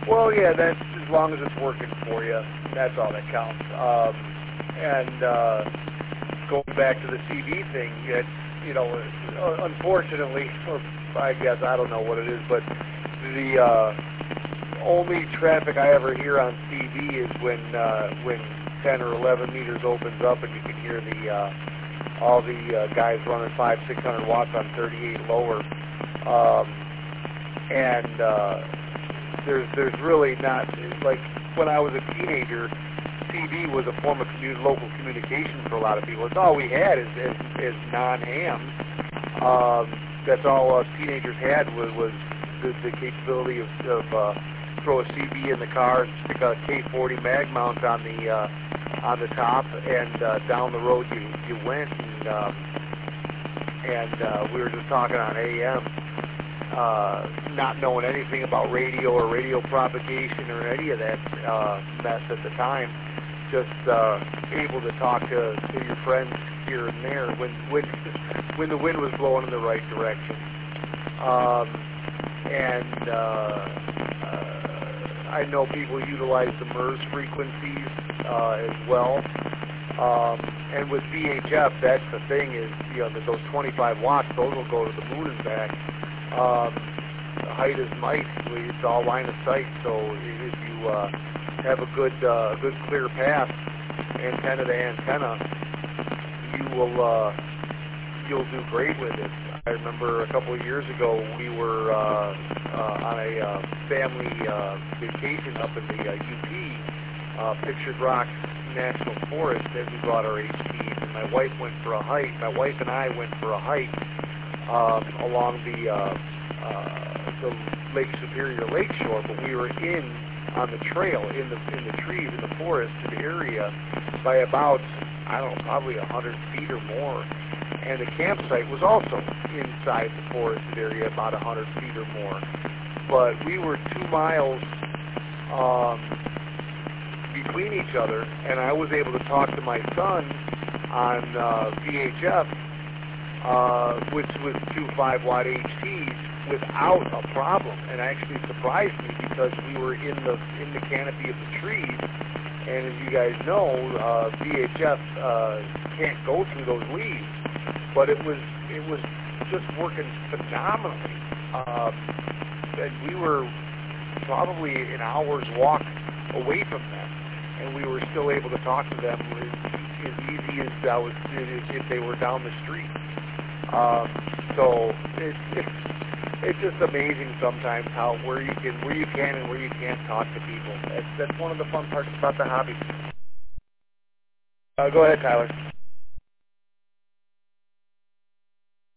Well, yeah, that's as long as it's working for you. That's all that counts. Going back to the CV thing, it's, unfortunately, or I guess I don't know what it is, but the only traffic I ever hear on CV is when 10 or 11 meters opens up and you can hear all the guys running 500-600 watts on 38 lower, there's really not, like when I was a teenager, TV was a form of local communication for a lot of people. It's all we had as non-hams. That's all us teenagers had was the capability of throw a CB in the car and stick a K40 mag mount on the top, and down the road you went. And we were just talking on AM. Not knowing anything about radio or radio propagation or any of that mess at the time, just able to talk to your friends here and there when the wind was blowing in the right direction. I know people utilize the MERS frequencies as well. And with VHF, that's the thing is, those 25 watts, those will go to the moon and back. Height is might. It's all line of sight. So if you have a good clear path, antenna to antenna, you'll do great with it. I remember a couple of years ago we were on a family vacation up in the UP, Pictured Rock National Forest, and we brought our HTs. And my wife and I went for a hike along the Lake Superior Lakeshore, but we were on the trail, in the trees, in the forested area, by about, probably 100 feet or more. And the campsite was also inside the forested area, about 100 feet or more. But we were 2 miles between each other, and I was able to talk to my son on VHF, which was 2 5-watt HTs, without a problem, and actually surprised me because we were in the canopy of the trees, and as you guys know, VHF can't go through those leaves, but it was just working phenomenally, and we were probably an hour's walk away from them, and we were still able to talk to them as easy as if they were down the street. So it's just amazing sometimes how where you can and where you can't talk to people. That's one of the fun parts about the hobby. Go ahead, Tyler.